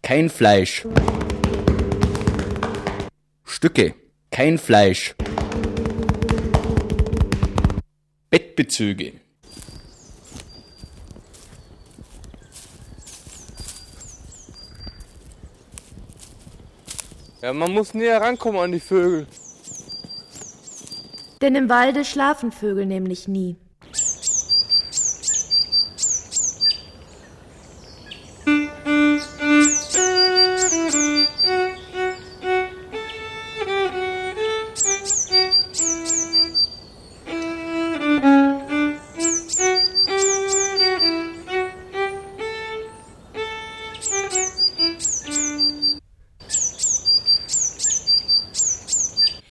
kein Fleisch. Stücke, kein Fleisch. Bettbezüge. Ja, man muss näher rankommen an die Vögel. Denn im Walde schlafen Vögel nämlich nie.